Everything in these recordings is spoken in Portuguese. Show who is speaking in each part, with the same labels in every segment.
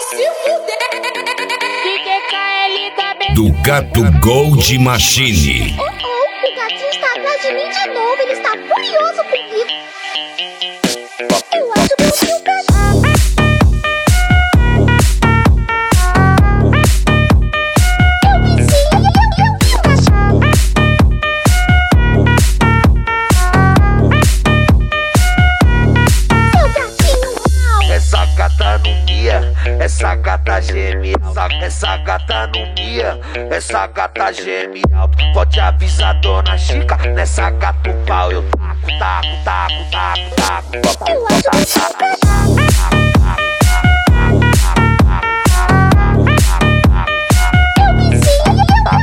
Speaker 1: se fuder.
Speaker 2: Do Gato Gold Machine.
Speaker 3: O gatinho está atrás de mim de novo. Ele está furioso comigo. Eu acho que eu vi o gatinho. Eu vi sim, eu vi o gatinho. Seu gatinho mau.
Speaker 4: Essa gata não mia, essa gata geme. Essa gata não mia, essa gata geme alto. Pode avisar dona Chica, nessa gata o pau eu taco, taco, taco, taco, taco.
Speaker 3: Eu acho que eu vi o gatinho. Eu vi sim, eu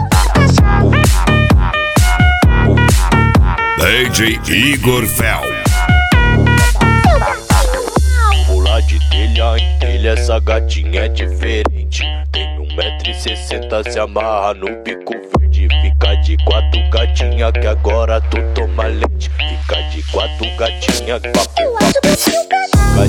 Speaker 3: vi o gatinho.
Speaker 2: DJ Igor Fel.
Speaker 4: Pular de telha em telha, essa gatinha é diferente. Tem 1,60 m, se amarra no bico verde. Fica de quatro gatinha que agora tu toma leite. Fica de quatro gatinha que
Speaker 3: Eu acho que eu vi o gatinho.
Speaker 4: fica